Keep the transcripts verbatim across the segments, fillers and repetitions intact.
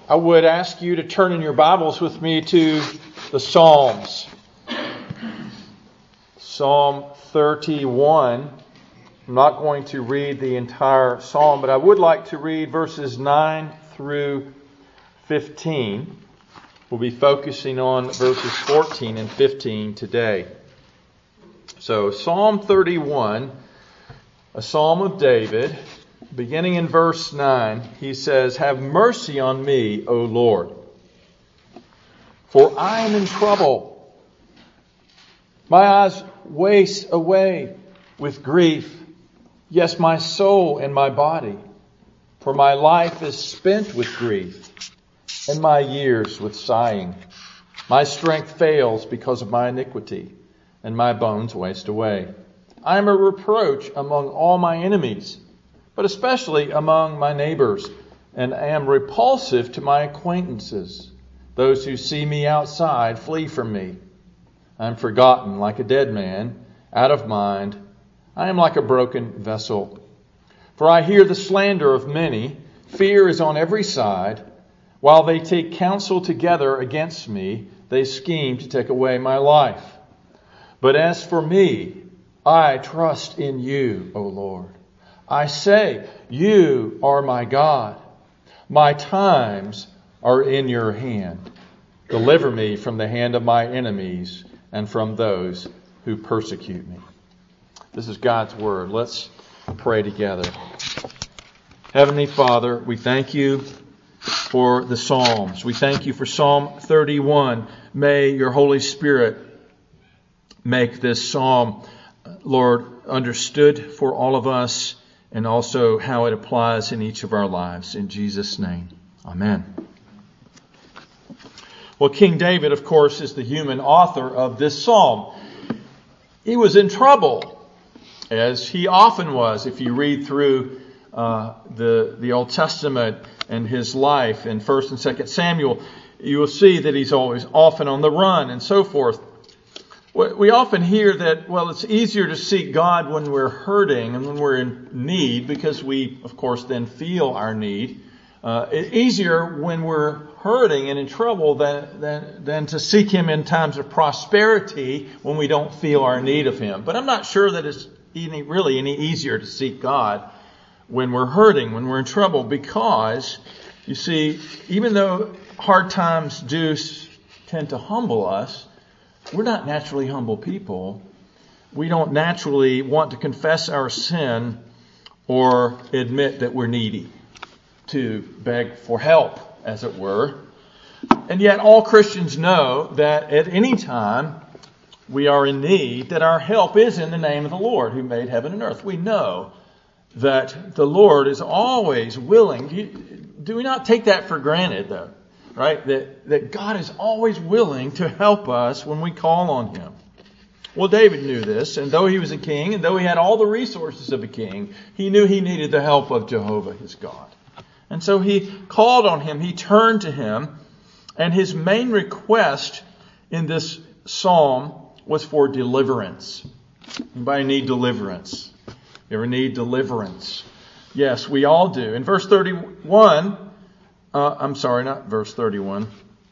I would ask you to turn in your Bibles with me to the Psalms. Psalm thirty-one. I'm not going to read the entire psalm, but I would like to read verses nine through fifteen. We'll be focusing on verses fourteen and fifteen today. So Psalm thirty-one, a psalm of David. Beginning in verse nine, he says, "Have mercy on me, O Lord, for I am in trouble. My eyes waste away with grief, yes, my soul and my body. For my life is spent with grief, and my years with sighing. My strength fails because of my iniquity, and my bones waste away. I am a reproach among all my enemies, but especially among my neighbors, and am repulsive to my acquaintances. Those who see me outside flee from me. I am forgotten like a dead man, out of mind. I am like a broken vessel. For I hear the slander of many. Fear is on every side. While they take counsel together against me, they scheme to take away my life. But as for me, I trust in you, O Lord. I say, you are my God. My times are in your hand. Deliver me from the hand of my enemies and from those who persecute me." This is God's Word. Let's pray together. Heavenly Father, we thank you for the Psalms. We thank you for Psalm thirty-one. May your Holy Spirit make this Psalm, Lord, understood for all of us, and also how it applies in each of our lives. In Jesus' name, amen. Well, King David, of course, is the human author of this psalm. He was in trouble, as he often was. If you read through uh, the, the Old Testament and his life in First and Second Samuel, you will see that he's always often on the run and so forth. We often hear that, well, it's easier to seek God when we're hurting and when we're in need, because we, of course, then feel our need. Uh, it's easier when we're hurting and in trouble than, than, than to seek Him in times of prosperity when we don't feel our need of Him. But I'm not sure that it's any, really any easier to seek God when we're hurting, when we're in trouble, because, you see, even though hard times do tend to humble us, we're not naturally humble people. We don't naturally want to confess our sin or admit that we're needy, to beg for help, as it were. And yet all Christians know that at any time we are in need, that our help is in the name of the Lord who made heaven and earth. We know that the Lord is always willing. Do, you, do we not take that for granted, though? Right? That, that God is always willing to help us when we call on Him. Well, David knew this, and though he was a king, and though he had all the resources of a king, he knew he needed the help of Jehovah, his God. And so he called on Him, he turned to Him, and his main request in this psalm was for deliverance. Anybody need deliverance? You ever need deliverance? Yes, we all do. In verse thirty-one, Uh, I'm sorry, not verse thirty-one.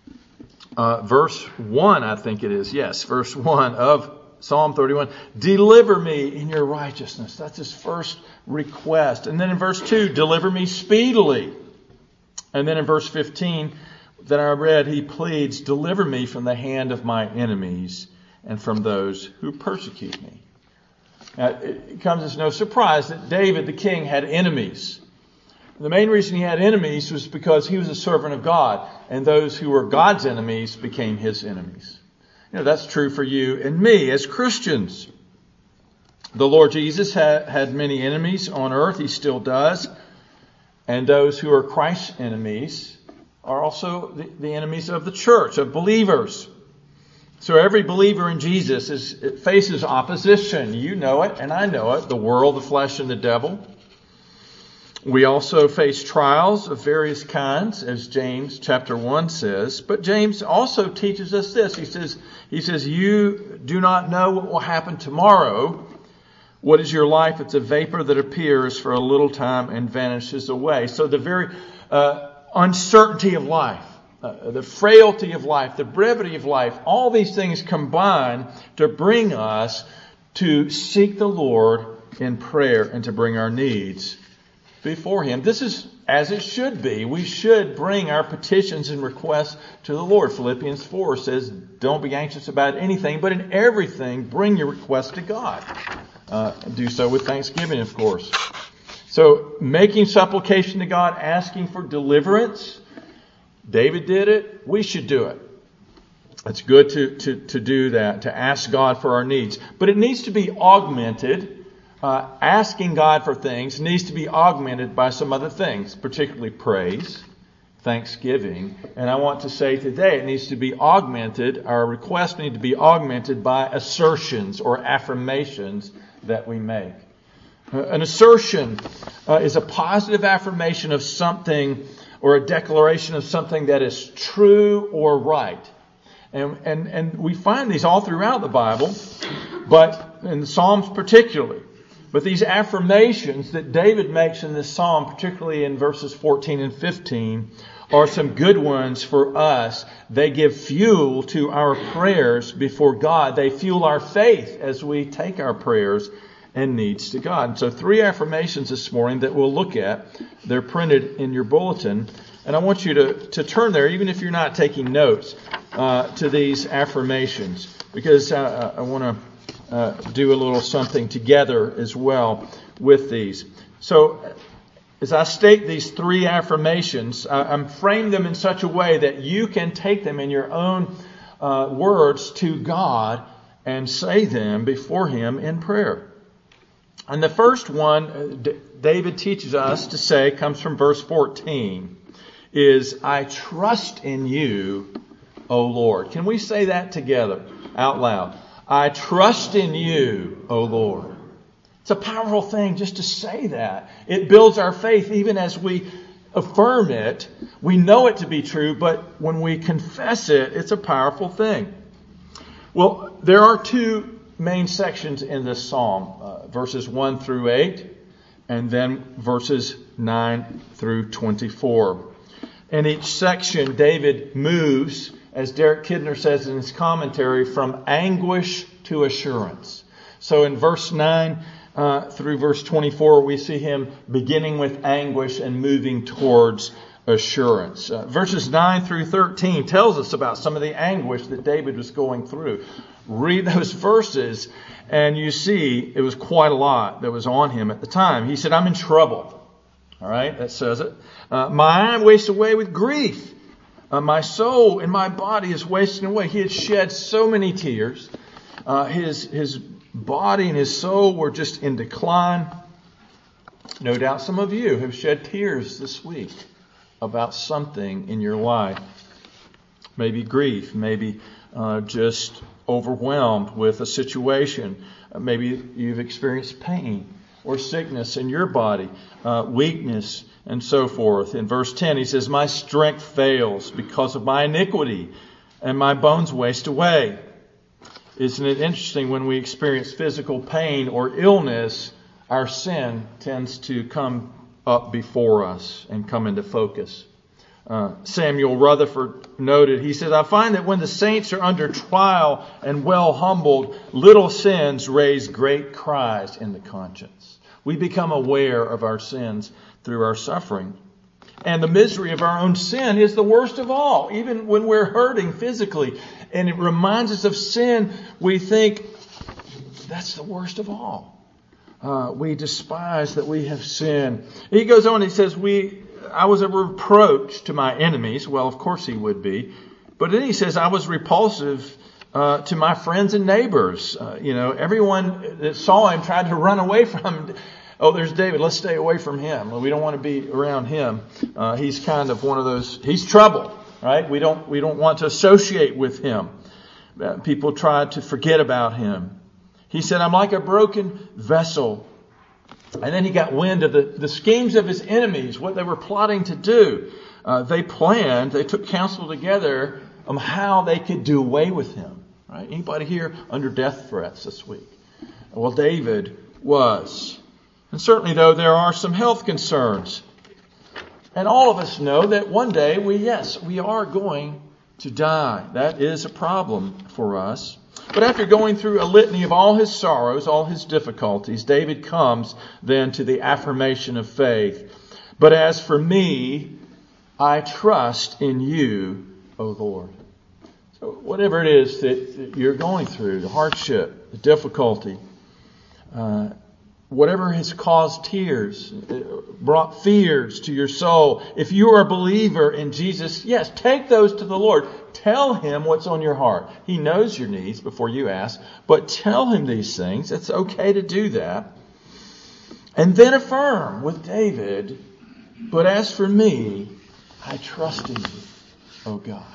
Uh, verse one, I think it is. Yes, verse one of Psalm thirty-one. Deliver me in your righteousness. That's his first request. And then in verse two, deliver me speedily. And then in verse fifteen that I read, he pleads, deliver me from the hand of my enemies and from those who persecute me. Now, it comes as no surprise that David, the king, had enemies. The main reason he had enemies was because he was a servant of God, and those who were God's enemies became his enemies. You know, that's true for you and me as Christians. The Lord Jesus had, had many enemies on earth. He still does. And those who are Christ's enemies are also the, the enemies of the church, of believers. So every believer in Jesus is, faces opposition. You know it, and I know it. The world, the flesh, and the devil. We also face trials of various kinds, as James chapter one says. But James also teaches us this. He says, he says, you do not know what will happen tomorrow. What is your life? It's a vapor that appears for a little time and vanishes away. So the very uh, uncertainty of life, uh, the frailty of life, the brevity of life, all these things combine to bring us to seek the Lord in prayer and to bring our needs before Him. This is as it should be. We should bring our petitions and requests to the Lord. Philippians four says, don't be anxious about anything, but in everything, bring your requests to God. Uh, do so with thanksgiving, of course. So, making supplication to God, asking for deliverance. David did it. We should do it. It's good to, to, to do that, to ask God for our needs. But it needs to be augmented. Uh, asking God for things needs to be augmented by some other things, particularly praise, thanksgiving. And I want to say today it needs to be augmented, our requests need to be augmented by assertions or affirmations that we make. Uh, an assertion uh, is a positive affirmation of something or a declaration of something that is true or right. And, and, and we find these all throughout the Bible, but in the Psalms particularly. But these affirmations that David makes in this psalm, particularly in verses fourteen and fifteen, are some good ones for us. They give fuel to our prayers before God. They fuel our faith as we take our prayers and needs to God. And so three affirmations this morning that we'll look at. They're printed in your bulletin. And I want you to, to turn there, even if you're not taking notes, uh, to these affirmations. Because uh, I want to Uh, do a little something together as well with these. So, as I state these three affirmations, I, I'm framed them in such a way that you can take them in your own uh, words to God and say them before Him in prayer. And the first one, uh, D- David teaches us to say, comes from verse fourteen, is, I trust in you, O Lord. Can we say that together out loud? I trust in you, O Lord. It's a powerful thing just to say that. It builds our faith even as we affirm it. We know it to be true, but when we confess it, it's a powerful thing. Well, there are two main sections in this psalm, uh, verses one through eight, and then verses nine through twenty-four. In each section, David moves, as Derek Kidner says in his commentary, from anguish to assurance. So in verse nine uh, through verse twenty-four, we see him beginning with anguish and moving towards assurance. Uh, verses nine through thirteen tells us about some of the anguish that David was going through. Read those verses and you see it was quite a lot that was on him at the time. He said, I'm in trouble. All right, that says it. Uh, my eye wastes away with grief. Uh, my soul and my body is wasting away. He had shed so many tears. Uh, his his body and his soul were just in decline. No doubt some of you have shed tears this week about something in your life. Maybe grief, maybe uh, just overwhelmed with a situation. Uh, maybe you've experienced pain or sickness in your body, uh, weakness, and so forth. In verse ten, he says, my strength fails because of my iniquity, and my bones waste away. Isn't it interesting when we experience physical pain or illness, our sin tends to come up before us and come into focus. Uh, Samuel Rutherford noted, he says, I find that when the saints are under trial and well humbled, little sins raise great cries in the conscience. We become aware of our sins through our suffering. And the misery of our own sin is the worst of all, even when we're hurting physically. And it reminds us of sin, we think that's the worst of all. Uh, we despise that we have sinned. He goes on, he says, "We, I was a reproach to my enemies." Well, of course he would be. But then he says, I was repulsive uh, to my friends and neighbors. Uh, you know, everyone that saw him tried to run away from him. Oh, there's David. Let's stay away from him. Well, we don't want to be around him. Uh, he's kind of one of those, he's trouble, right? We don't, we don't want to associate with him. Uh, people try to forget about him. He said, I'm like a broken vessel. And then he got wind of the, the schemes of his enemies, what they were plotting to do. Uh, they planned, they took counsel together on how they could do away with him. Right? Anybody here under death threats this week? Well, David was. And certainly, though, there are some health concerns. And all of us know that one day we, yes, we are going to die. That is a problem for us. But after going through a litany of all his sorrows, all his difficulties, David comes then to the affirmation of faith. But as for me, I trust in you, O Lord. So whatever it is that you're going through, the hardship, the difficulty, uh, whatever has caused tears, brought fears to your soul, if you are a believer in Jesus, yes, take those to the Lord. Tell him what's on your heart. He knows your needs before you ask, but tell him these things. It's okay to do that. And then affirm with David, but as for me, I trust in you, oh God.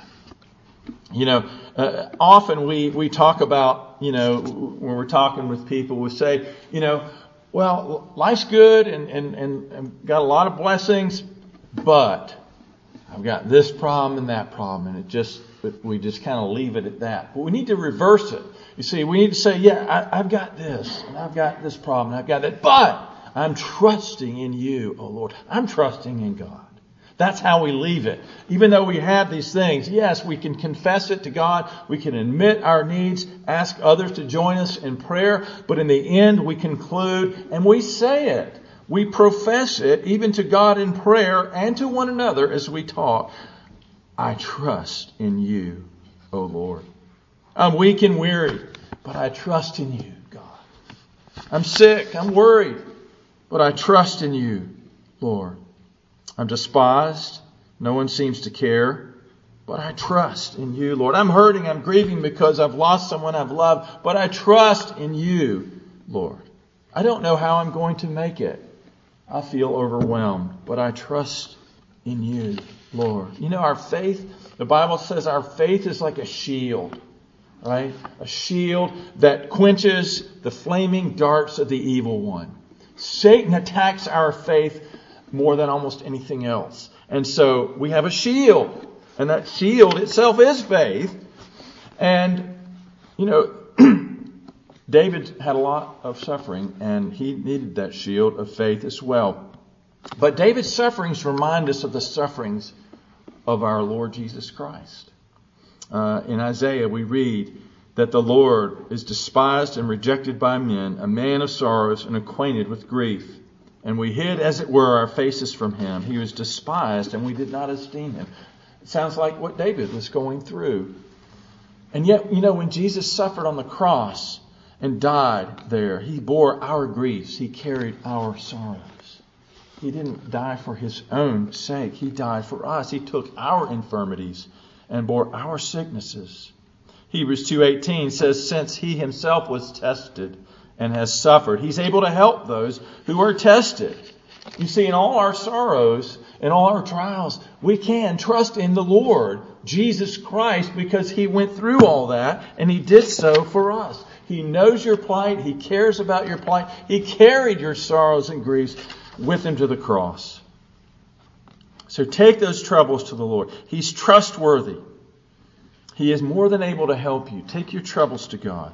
You know, uh, often we, we talk about, you know, when we're talking with people, we say, you know, well, life's good and, and, and, and got a lot of blessings, but I've got this problem and that problem. And it just, we just kind of leave it at that. But we need to reverse it. You see, we need to say, yeah, I, I've got this and I've got this problem and I've got that, but I'm trusting in you, oh Lord. I'm trusting in God. That's how we leave it. Even though we have these things, yes, we can confess it to God. We can admit our needs, ask others to join us in prayer. But in the end, we conclude and we say it. We profess it even to God in prayer and to one another as we talk. I trust in you, O Lord. I'm weak and weary, but I trust in you, God. I'm sick, I'm worried, but I trust in you, Lord. I'm despised. No one seems to care. But I trust in you, Lord. I'm hurting. I'm grieving because I've lost someone I've loved. But I trust in you, Lord. I don't know how I'm going to make it. I feel overwhelmed. But I trust in you, Lord. You know, our faith, the Bible says our faith is like a shield. Right? A shield that quenches the flaming darts of the evil one. Satan attacks our faith more than almost anything else. And so we have a shield. And that shield itself is faith. And, you know, David had a lot of suffering and he needed that shield of faith as well. But David's sufferings remind us of the sufferings of our Lord Jesus Christ. Uh, in Isaiah we read that the Lord is despised and rejected by men, a man of sorrows and acquainted with grief. And we hid, as it were, our faces from him. He was despised, and we did not esteem him. It sounds like what David was going through. And yet, you know, when Jesus suffered on the cross and died there, he bore our griefs. He carried our sorrows. He didn't die for his own sake. He died for us. He took our infirmities and bore our sicknesses. Hebrews two eighteen says, since he himself was tested and has suffered, he's able to help those who are tested. You see, in all our sorrows and all our trials, we can trust in the Lord Jesus Christ because he went through all that and he did so for us. He knows your plight. He cares about your plight. He carried your sorrows and griefs with him to the cross. So take those troubles to the Lord. He's trustworthy. He is more than able to help you. Take your troubles to God.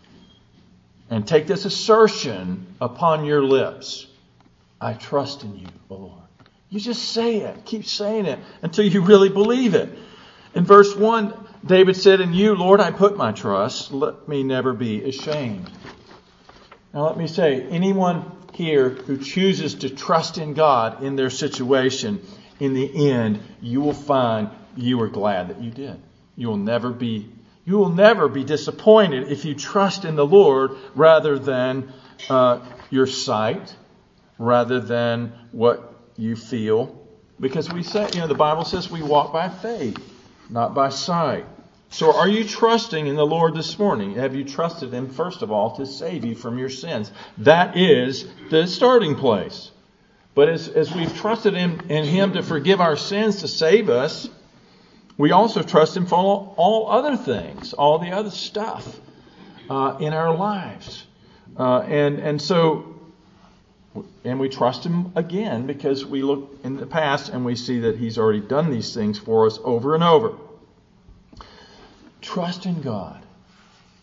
And take this assertion upon your lips. I trust in you, O Lord. You just say it. Keep saying it until you really believe it. In verse one, David said, in you, Lord, I put my trust. Let me never be ashamed. Now let me say, anyone here who chooses to trust in God in their situation, in the end, you will find you are glad that you did. You will never be You will never be disappointed if you trust in the Lord rather than uh, your sight, rather than what you feel. Because we say, you know, the Bible says we walk by faith, not by sight. So are you trusting in the Lord this morning? Have you trusted him, first of all, to save you from your sins? That is the starting place. But as, as we've trusted him, in him to forgive our sins, to save us, we also trust him for all, all other things, all the other stuff uh, in our lives. Uh, and, and so, and we trust him again because we look in the past and we see that he's already done these things for us over and over. Trust in God.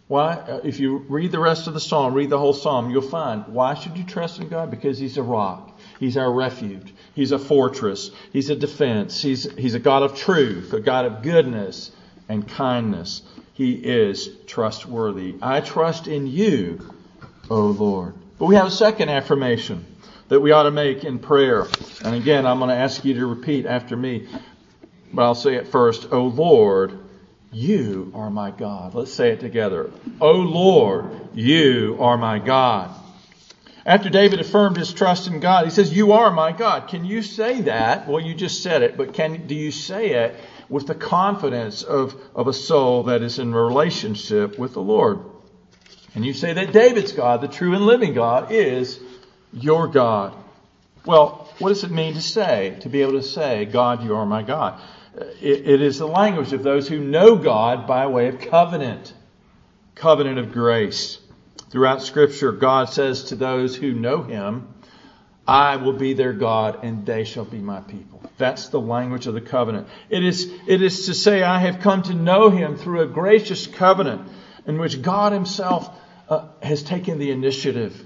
Why? If you read the rest of the psalm, read the whole psalm, you'll find, why should you trust in God? Because He's a rock. He's our refuge. He's a fortress. He's a defense. He's, he's a God of truth, a God of goodness and kindness. He is trustworthy. I trust in you, O Lord. But we have a second affirmation that we ought to make in prayer. And again, I'm going to ask you to repeat after me. But I'll say it first. O Lord, you are my God. Let's say it together. O Lord, you are my God. After David affirmed his trust in God, he says, you are my God. Can you say that? Well, you just said it, but can do you say it with the confidence of, of a soul that is in relationship with the Lord? And you say that David's God, the true and living God, is your God. Well, what does it mean to say, to be able to say, God, you are my God? It, it is the language of those who know God by way of covenant, covenant of grace. Throughout Scripture, God says to those who know Him, I will be their God and they shall be my people. That's the language of the covenant. It is, it is to say, I have come to know Him through a gracious covenant in which God Himself uh, has taken the initiative.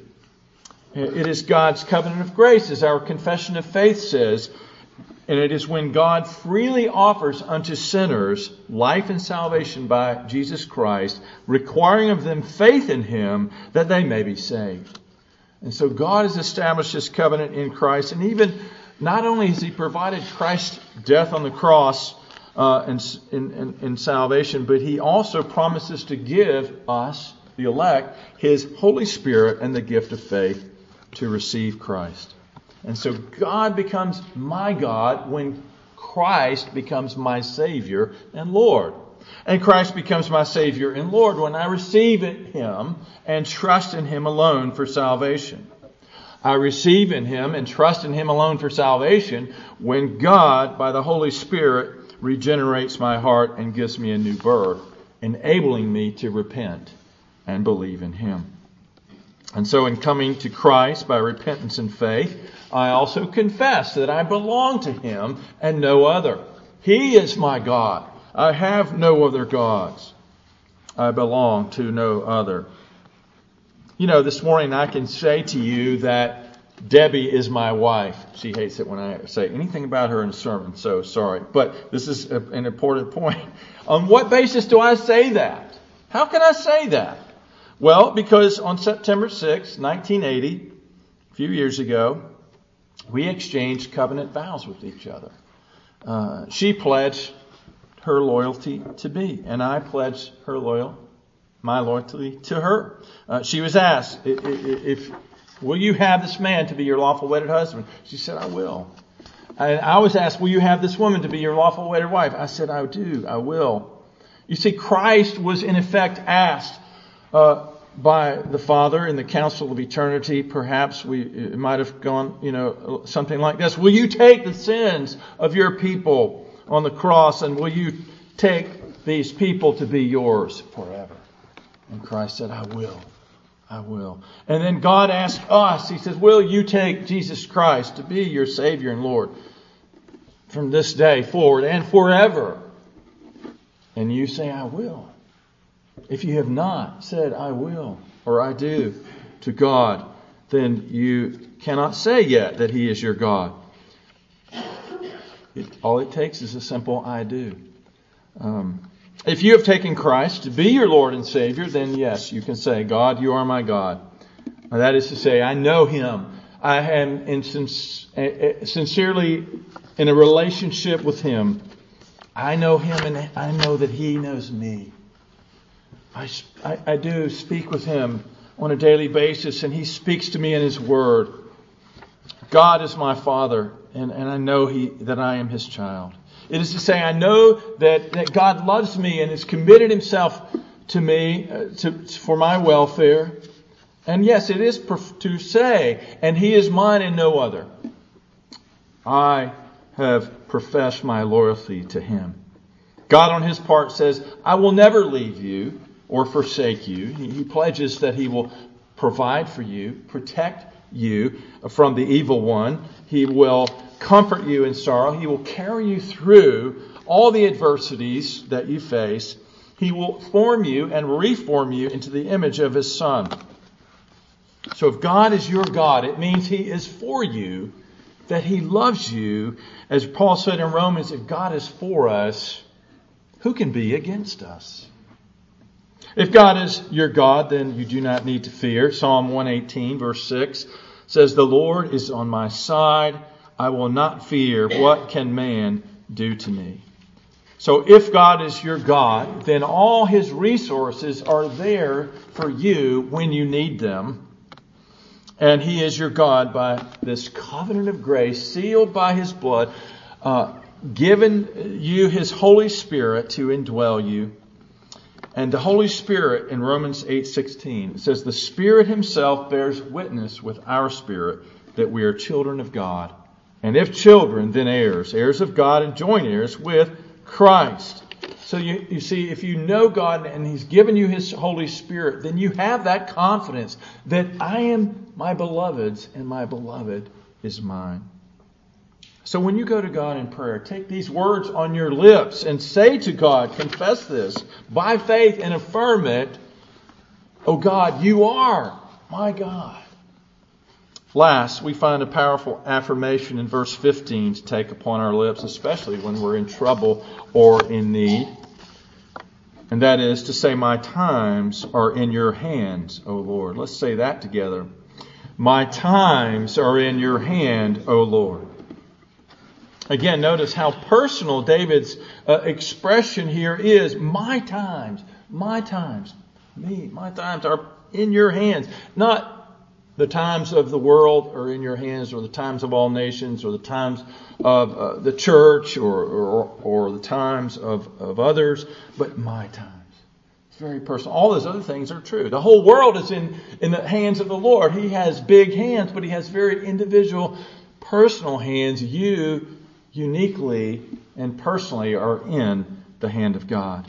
It is God's covenant of grace, as our confession of faith says. And it is when God freely offers unto sinners life and salvation by Jesus Christ, requiring of them faith in Him that they may be saved. And so God has established His covenant in Christ. And even not only has He provided Christ's death on the cross uh, in, in, in salvation, but He also promises to give us, the elect, His Holy Spirit and the gift of faith to receive Christ. And so God becomes my God when Christ becomes my Savior and Lord. And Christ becomes my Savior and Lord when I receive Him and trust in Him alone for salvation. I receive in Him and trust in Him alone for salvation when God, by the Holy Spirit, regenerates my heart and gives me a new birth, enabling me to repent and believe in Him. And so in coming to Christ by repentance and faith, I also confess that I belong to Him and no other. He is my God. I have no other gods. I belong to no other. You know, this morning I can say to you that Debbie is my wife. She hates it when I say anything about her in a sermon, so sorry. But this is an important point. On what basis do I say that? How can I say that? Well, because on September sixth, nineteen eighty, a few years ago, we exchanged covenant vows with each other. Uh, she pledged her loyalty to me, and I pledged her loyal, my loyalty to her. Uh, she was asked, if, if, will you have this man to be your lawful wedded husband? She said, I will. And I was asked, will you have this woman to be your lawful wedded wife? I said, I do, I will. You see, Christ was in effect asked, Uh, by the Father in the council of eternity. Perhaps we it might have gone, you know, something like this. Will you take the sins of your people on the cross, and will you take these people to be yours forever? And Christ said, I will. I will. And then God asked us, He says, will you take Jesus Christ to be your Savior and Lord from this day forward and forever? And you say, I will. If you have not said, I will, or I do, to God, then you cannot say yet that He is your God. It, all it takes is a simple I do. Um, if you have taken Christ to be your Lord and Savior, then yes, you can say, God, you are my God. Now, that is to say, I know Him. I am in sincerely in a relationship with Him. I know Him and I know that He knows me. I, I, I do speak with Him on a daily basis, and He speaks to me in His Word. God is my Father, and, and I know He that I am His child. It is to say, I know that, that God loves me and has committed Himself to me uh, to, for my welfare. And yes, it is perf- to say, and He is mine and no other. I have professed my loyalty to Him. God on His part says, I will never leave you or forsake you. He pledges that He will provide for you, protect you from the evil one. He will comfort you in sorrow. He will carry you through all the adversities that you face. He will form you and reform you into the image of His Son. So if God is your God, it means He is for you, that He loves you. As Paul said in Romans, if God is for us, who can be against us? If God is your God, then you do not need to fear. Psalm one eighteen, verse six says, the Lord is on my side. I will not fear. What can man do to me? So if God is your God, then all His resources are there for you when you need them. And He is your God by this covenant of grace, sealed by His blood, uh, given you His Holy Spirit to indwell you. And the Holy Spirit in Romans eight sixteen says, the Spirit Himself bears witness with our spirit that we are children of God. And if children, then heirs, heirs of God and joint heirs with Christ. So you, you see, if you know God and He's given you His Holy Spirit, then you have that confidence that I am my beloved's and my beloved is mine. So when you go to God in prayer, take these words on your lips and say to God, confess this by faith and affirm it. Oh God, you are my God. Last, we find a powerful affirmation in verse fifteen to take upon our lips, especially when we're in trouble or in need. And that is to say, my times are in your hands, O Lord. Let's say that together. My times are in your hand, O Lord. Again, notice how personal David's uh, expression here is. My times, my times, me, my times are in your hands. Not the times of the world are in your hands, or the times of all nations, or the times of uh, the church, or, or or the times of, of others, but my times. It's very personal. All those other things are true. The whole world is in, in the hands of the Lord. He has big hands, but He has very individual, personal hands. You uniquely and personally are in the hand of God.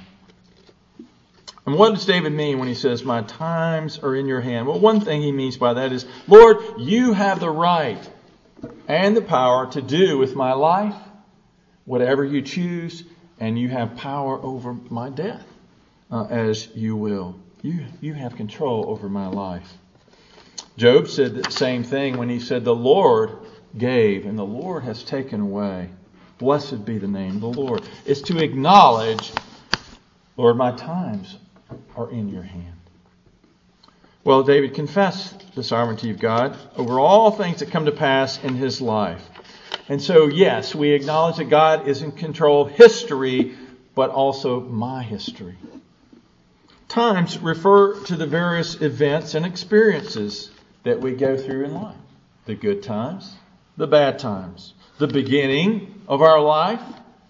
And what does David mean when he says, my times are in your hand? Well, one thing he means by that is, Lord, you have the right and the power to do with my life whatever you choose, and you have power over my death uh, as you will. You, you have control over my life. Job said the same thing when he said, the Lord gave and the Lord has taken away. Blessed be the name of the Lord. It's to acknowledge, Lord, my times are in your hand. Well, David confessed the sovereignty of God over all things that come to pass in his life. And so, yes, we acknowledge that God is in control of history, but also my history. Times refer to the various events and experiences that we go through in life. The good times, the bad times, the beginning of our life.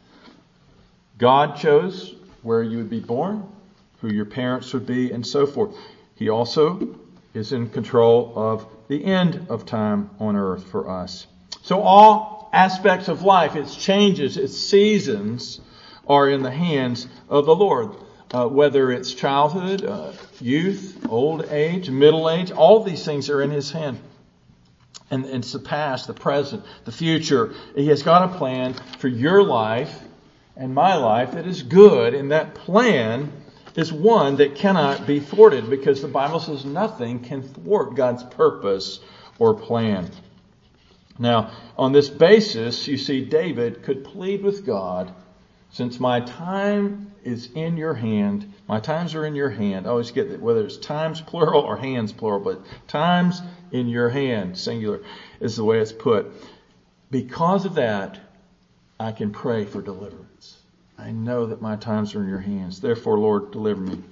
God chose where you would be born, who your parents would be, and so forth. He also is in control of the end of time on earth for us. So all aspects of life, its changes, its seasons, are in the hands of the Lord. Uh, whether it's childhood, uh, youth, old age, middle age, all these things are in His hand. And, and it's the past, the present, the future. He has got a plan for your life and my life that is good, and that plan is one that cannot be thwarted, because the Bible says nothing can thwart God's purpose or plan. Now, on this basis, you see, David could plead with God, since my time is in your hand, my times are in your hand. I always get that, whether it's times plural or hands plural, but times in your hand, singular, is the way it's put. Because of that, I can pray for deliverance. I know that my times are in your hands. Therefore, Lord, deliver me.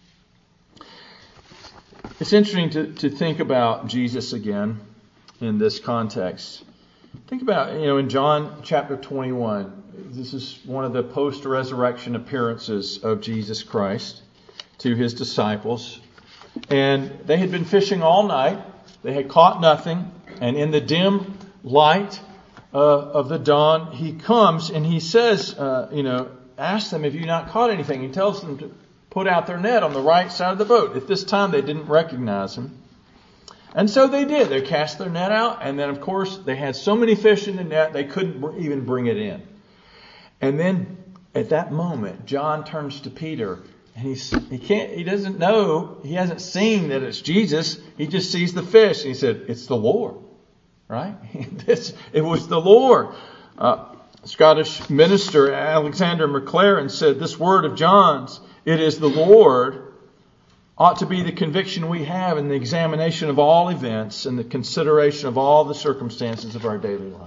It's interesting to, to think about Jesus again in this context. Think about, you know, in John chapter twenty-one, this is one of the post-resurrection appearances of Jesus Christ to His disciples. And they had been fishing all night. They had caught nothing. And in the dim light uh, of the dawn, He comes and He says, uh, you know, ask them, have you not caught anything? He tells them to put out their net on the right side of the boat. At this time, they didn't recognize Him. And so they did. They cast their net out. And then, of course, they had so many fish in the net, they couldn't even bring it in. And then at that moment, John turns to Peter And he's, he can't, he doesn't know, he hasn't seen that it's Jesus. He just sees the fish. And he said, it's the Lord. Right? this, it was the Lord. Uh, Scottish minister Alexander MacLaren said, this word of John's, it is the Lord, ought to be the conviction we have in the examination of all events and the consideration of all the circumstances of our daily life.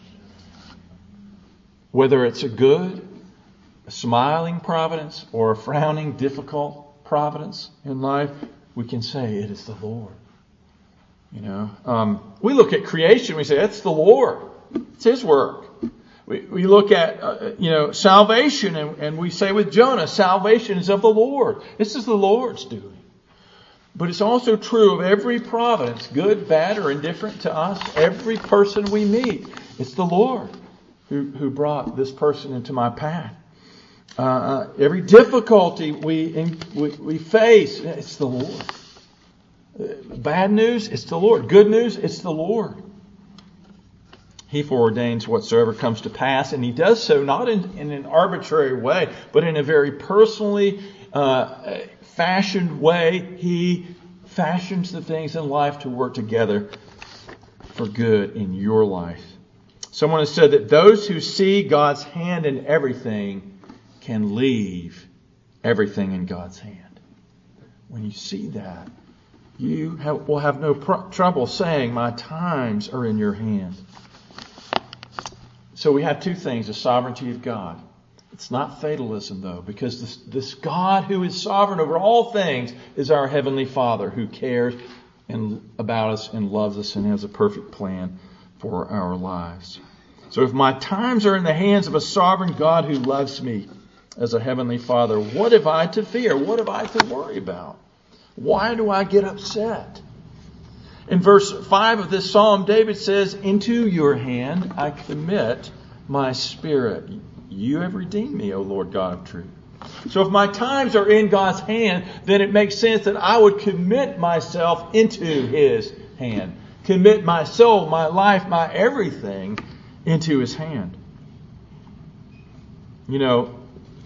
Whether it's a good, a smiling providence or a frowning, difficult providence in life, we can say it is the Lord. You know, um, we look at creation, we say, that's the Lord. It's His work. We, we look at, uh, you know, salvation, and, and we say with Jonah, salvation is of the Lord. This is the Lord's doing. But it's also true of every providence, good, bad, or indifferent to us. Every person we meet, it's the Lord who, who brought this person into my path. Uh, every difficulty we, in, we we face, it's the Lord. Bad news, it's the Lord. Good news, it's the Lord. He foreordains whatsoever comes to pass, and He does so not in, in an arbitrary way, but in a very personally uh, fashioned way. He fashions the things in life to work together for good in your life. Someone has said that those who see God's hand in everything can leave everything in God's hand. When you see that, you have, will have no pr- trouble saying, my times are in your hand. So we have two things, the sovereignty of God. It's not fatalism, though, because this, this God who is sovereign over all things is our Heavenly Father who cares and, about us and loves us and has a perfect plan for our lives. So if my times are in the hands of a sovereign God who loves me as a Heavenly Father, what have I to fear? What have I to worry about? Why do I get upset? In verse five of this psalm, David says, into your hand I commit my spirit. You have redeemed me, O Lord God of truth. So if my times are in God's hand, then it makes sense that I would commit myself into His hand. Commit my soul, my life, my everything into His hand. You know,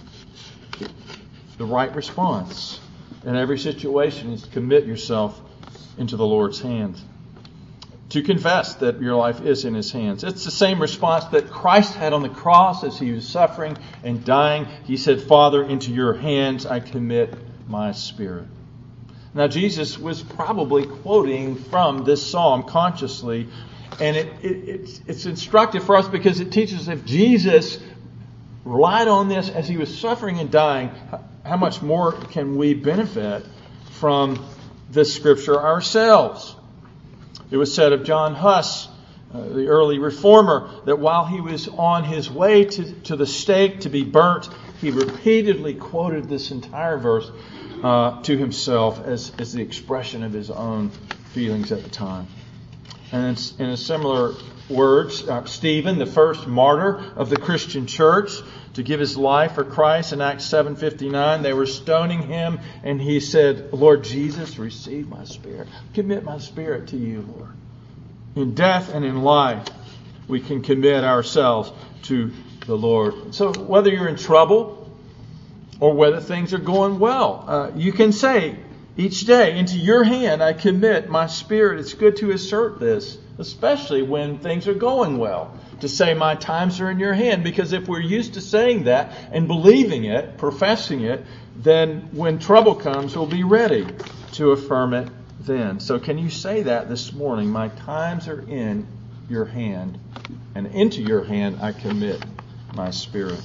the right response in every situation is to commit yourself into the Lord's hands. To confess that your life is in His hands. It's the same response that Christ had on the cross as He was suffering and dying. He said, Father, into your hands I commit my spirit. Now Jesus was probably quoting from this psalm consciously. And it, it, it's, it's instructive for us because it teaches if Jesus relied on this as He was suffering and dying, how much more can we benefit from this scripture ourselves? It was said of John Huss, uh, the early reformer, that while he was on his way to, to the stake to be burnt, he repeatedly quoted this entire verse uh, to himself as, as the expression of his own feelings at the time. And in, in a similar words, uh, Stephen, the first martyr of the Christian church, to give his life for Christ in Acts seven fifty-nine, they were stoning him, and he said, Lord Jesus, receive my spirit. Commit my spirit to you, Lord. In death and in life, we can commit ourselves to the Lord. So whether you're in trouble or whether things are going well, uh, you can say each day, into your hand I commit my spirit. It's good to assert this, especially when things are going well. To say my times are in your hand, because if we're used to saying that and believing it, professing it, then when trouble comes, we'll be ready to affirm it then. So can you say that this morning? My times are in your hand, and into your hand I commit my spirit.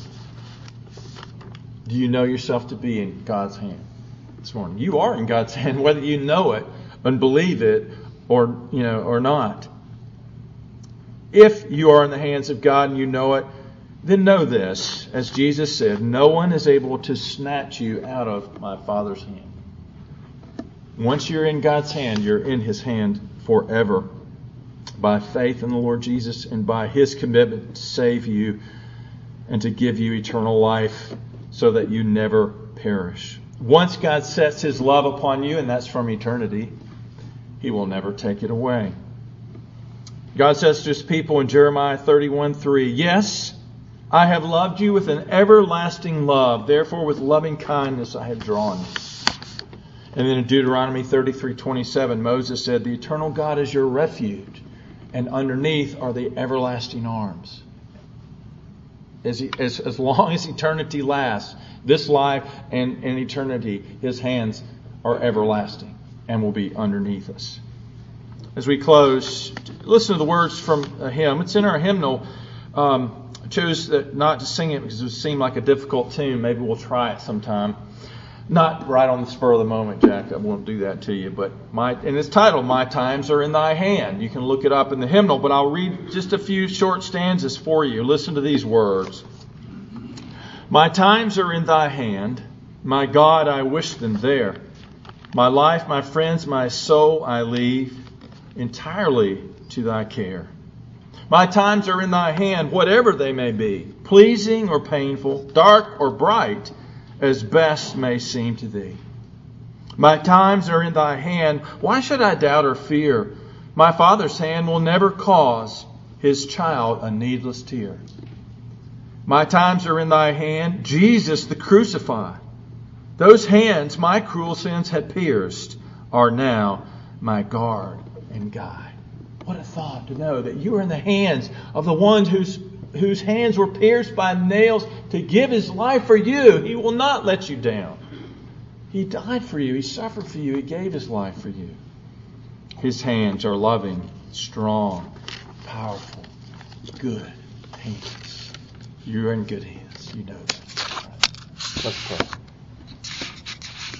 Do you know yourself to be in God's hand this morning? You are in God's hand, whether you know it and believe it or, you know, or not. If you are in the hands of God and you know it, then know this, as Jesus said, no one is able to snatch you out of my Father's hand. Once you're in God's hand, you're in His hand forever. By faith in the Lord Jesus and by His commitment to save you and to give you eternal life so that you never perish. Once God sets His love upon you, and that's from eternity, He will never take it away. God says to His people in Jeremiah thirty-one three, yes, I have loved you with an everlasting love. Therefore, with loving kindness I have drawn you. And then in Deuteronomy thirty-three twenty-seven, Moses said, the eternal God is your refuge, and underneath are the everlasting arms. As, he, as, as long as eternity lasts, this life and, and eternity, His hands are everlasting and will be underneath us. As we close, listen to the words from a hymn. It's in our hymnal. Um, I chose not to sing it because it would seem like a difficult tune. Maybe we'll try it sometime. Not right on the spur of the moment, Jack. I won't do that to you. But my and it's titled, My Times Are in Thy Hand. You can look it up in the hymnal, but I'll read just a few short stanzas for you. Listen to these words. My times are in Thy hand. My God, I wish them there. My life, my friends, my soul I leave entirely to Thy care. My times are in Thy hand, whatever they may be, pleasing or painful, dark or bright, as best may seem to Thee. My times are in Thy hand. Why should I doubt or fear? My Father's hand will never cause His child a needless tear. My times are in Thy hand, Jesus the crucified. Those hands my cruel sins had pierced are now my guard and guide. What a thought to know that you are in the hands of the one whose whose hands were pierced by nails to give His life for you. He will not let you down. He died for you. He suffered for you. He gave His life for you. His hands are loving, strong, powerful, good hands. You're in good hands. You know that. Let's pray.